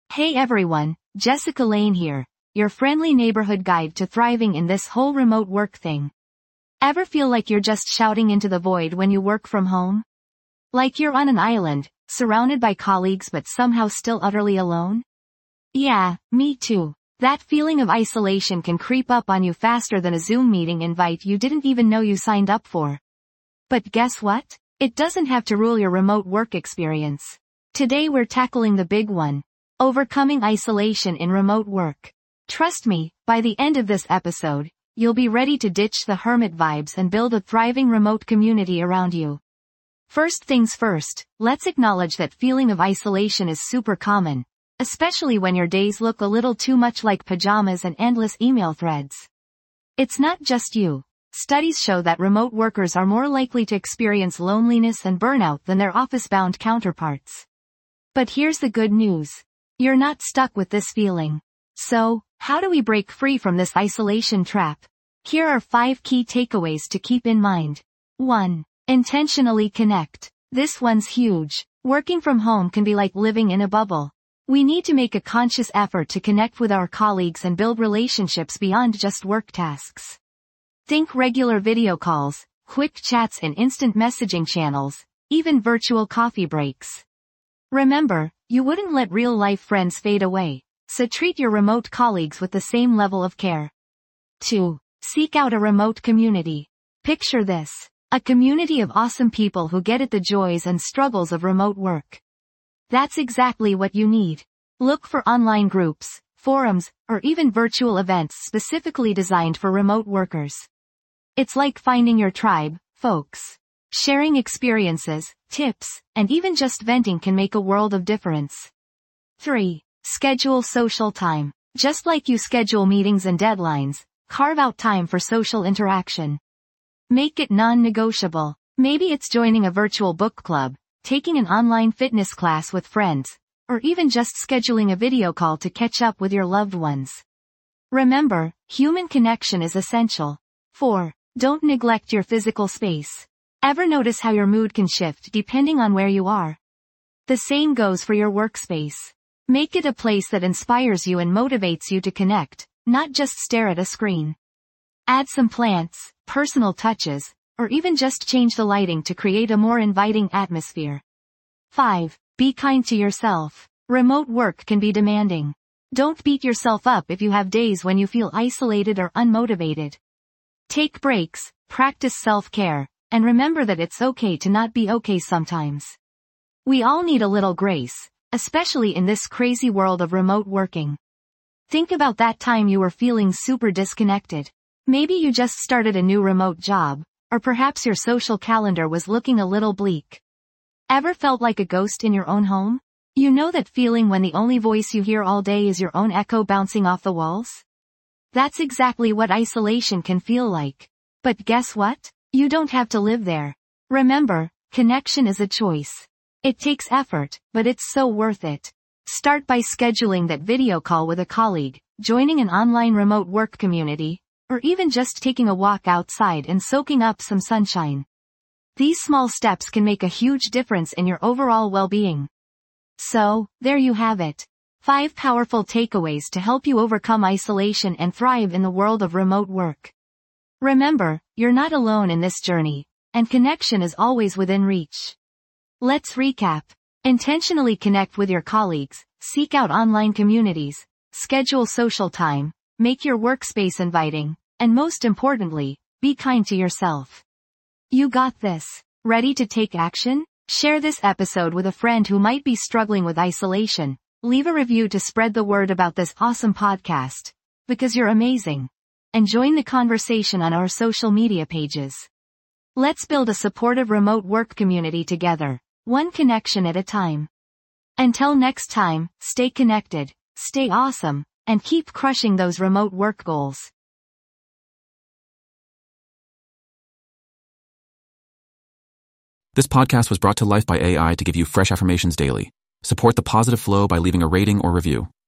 Hey everyone, Jessica Lane here, your friendly neighborhood guide to thriving in this whole remote work thing. Ever feel like you're just shouting into the void when you work from home? Like you're on an island, surrounded by colleagues but somehow still utterly alone? Yeah, me too. That feeling of isolation can creep up on you faster than a Zoom meeting invite you didn't even know you signed up for. But guess what? It doesn't have to rule your remote work experience. Today we're tackling the big one. Overcoming isolation in remote work. Trust me, by the end of this episode, you'll be ready to ditch the hermit vibes and build a thriving remote community around you. First things first, let's acknowledge that feeling of isolation is super common, especially when your days look a little too much like pajamas and endless email threads. It's not just you. Studies show that remote workers are more likely to experience loneliness and burnout than their office-bound counterparts. But here's the good news. You're not stuck with this feeling. So, how do we break free from this isolation trap? Here are 5 key takeaways to keep in mind. 1. Intentionally connect. This one's huge. Working from home can be like living in a bubble. We need to make a conscious effort to connect with our colleagues and build relationships beyond just work tasks. Think regular video calls, quick chats and instant messaging channels, even virtual coffee breaks. Remember, you wouldn't let real-life friends fade away, so treat your remote colleagues with the same level of care. 2. Seek out a remote community. Picture this. A community of awesome people who get at the joys and struggles of remote work. That's exactly what you need. Look for online groups, forums, or even virtual events specifically designed for remote workers. It's like finding your tribe, folks. Sharing experiences, tips, and even just venting can make a world of difference. 3. Schedule social time. Just like you schedule meetings and deadlines, carve out time for social interaction. Make it non-negotiable. Maybe it's joining a virtual book club, taking an online fitness class with friends, or even just scheduling a video call to catch up with your loved ones. Remember, human connection is essential. 4. Don't neglect your physical space. Ever notice how your mood can shift depending on where you are? The same goes for your workspace. Make it a place that inspires you and motivates you to connect, not just stare at a screen. Add some plants, personal touches, or even just change the lighting to create a more inviting atmosphere. 5. Be kind to yourself. Remote work can be demanding. Don't beat yourself up if you have days when you feel isolated or unmotivated. Take breaks, practice self-care, and remember that it's okay to not be okay sometimes. We all need a little grace, especially in this crazy world of remote working. Think about that time you were feeling super disconnected. Maybe you just started a new remote job, or perhaps your social calendar was looking a little bleak. Ever felt like a ghost in your own home? You know that feeling when the only voice you hear all day is your own echo bouncing off the walls? That's exactly what isolation can feel like. But guess what? You don't have to live there. Remember, connection is a choice. It takes effort, but it's so worth it. Start by scheduling that video call with a colleague, joining an online remote work community, or even just taking a walk outside and soaking up some sunshine. These small steps can make a huge difference in your overall well-being. So, there you have it. 5 powerful takeaways to help you overcome isolation and thrive in the world of remote work. Remember, you're not alone in this journey, and connection is always within reach. Let's recap. Intentionally connect with your colleagues, seek out online communities, schedule social time, make your workspace inviting, and most importantly, be kind to yourself. You got this. Ready to take action? Share this episode with a friend who might be struggling with isolation. Leave a review to spread the word about this awesome podcast, because you're amazing. And join the conversation on our social media pages. Let's build a supportive remote work community together, one connection at a time. Until next time, stay connected, stay awesome, and keep crushing those remote work goals. This podcast was brought to life by AI to give you fresh affirmations daily. Support the positive flow by leaving a rating or review.